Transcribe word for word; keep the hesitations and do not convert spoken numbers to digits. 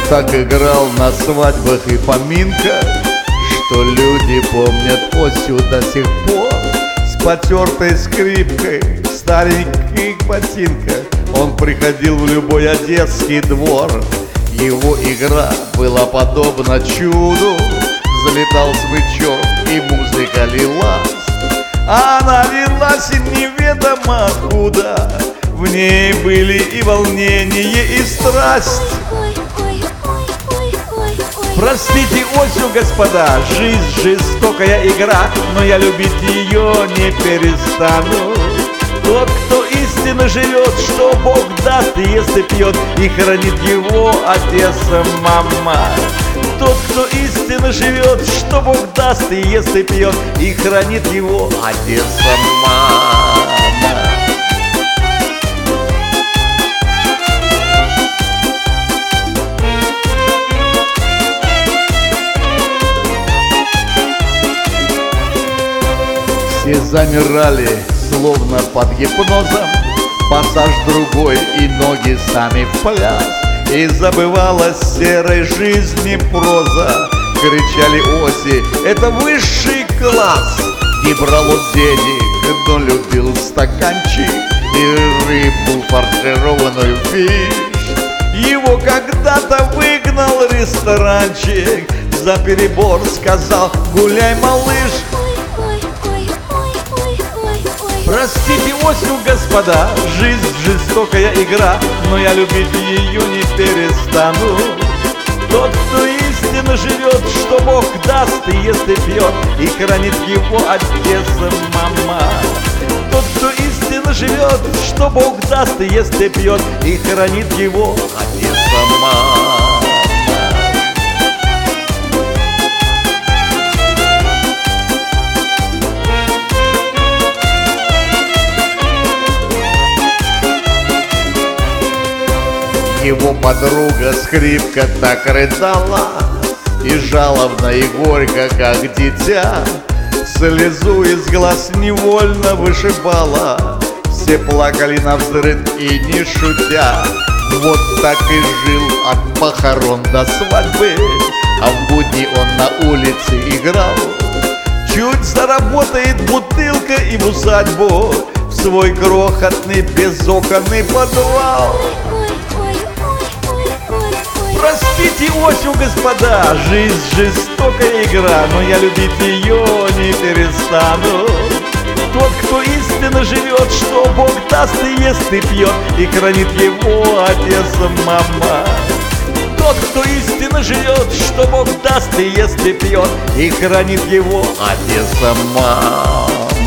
так играл на свадьбах и поминках, что люди помнят Осю до сих пор. С потертой скрипкой в стареньких ботинках он приходил в любой одесский двор. Его игра была подобна чуду, залетал смычок и музыка лилась. Она лилась и неведомо откуда, в ней были и волнение, и страсть. Простите Осю, господа, жизнь жестокая игра, но я любить ее не перестану. Тот, кто истинно живет, что Бог даст, и если пьет, и хранит его отец, мама. Тот, кто истинно живет, что Бог даст, и если пьет, и хранит его отец, мама. Все замирали, словно под гипнозом, пассаж другой и ноги сами в пляс. И забывалась серой жизни проза. Кричали Оси, это высший класс. Не брал он денег, но любил стаканчик и рыбу фаршированную фиш. Его когда-то выгнал ресторанчик, за перебор сказал: гуляй, малыш. Простите Осю, господа, жизнь жестокая игра, но я любить ее не перестану. Тот, кто истинно живет, что Бог даст, и если пьет, и хранит его отец, мама. Тот, кто истинно живет, что Бог даст, и если пьет, и хранит его отец, мама. Его подруга скрипка так рыдала, и жалобно, и горько, как дитя, слезу из глаз невольно вышибала. Все плакали навзрыд и не шутя. Вот так и жил от похорон до свадьбы, а в будни он на улице играл. Чуть заработает бутылка и в усадьбу, в свой крохотный безоконный подвал. Простите Осю, господа, жизнь жестокая игра, но я любить ее не перестану. Тот, кто истинно живет, что Бог даст, и ест, и пьет, и хранит его отец, мама. Тот, кто истинно живет, что Бог даст, и ест, и пьет, и хранит его отец, мама.